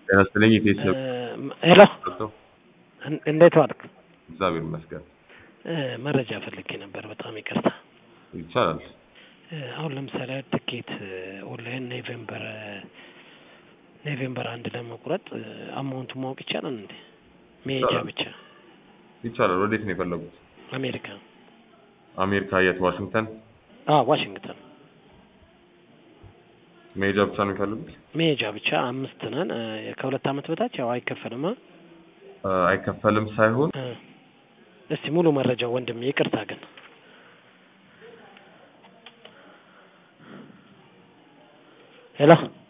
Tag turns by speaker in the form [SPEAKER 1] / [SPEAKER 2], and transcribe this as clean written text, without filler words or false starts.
[SPEAKER 1] ጤናስጥልኝ ኢቴስ ነው።
[SPEAKER 2] ሄሎ እንዴት ዋልክ?
[SPEAKER 1] እግዚአብሔር ይመስገን።
[SPEAKER 2] መረጃ ፈልጌ ነበር፣ በጣም ይቅርታ።
[SPEAKER 1] ይቻላል።
[SPEAKER 2] አሁን ለምሳሌ ትኬት ኦንላይን ኖቬምበር 1 ለመቁረጥ አማውንቱን ማወቅ ይቻላል እንዴ? መሄጃ ብቻ?
[SPEAKER 1] ይቻላል። ወዴት ነው የፈለጉት?
[SPEAKER 2] አሜሪካ።
[SPEAKER 1] አሜሪካ የት? ዋሽንግተን?
[SPEAKER 2] ዋሽንግተን።
[SPEAKER 1] መሄጃ ብቻ ነው የፈለጉት?
[SPEAKER 2] መሄጃ ብቻ። 5 ነን። ከ2 አመት በታች ያው አይከፈልም።
[SPEAKER 1] አይከፈልም ሳይሆን
[SPEAKER 2] እስቲ ሙሉ መረጃው ወንድም፣ ይቅርታ ግን ሄሎ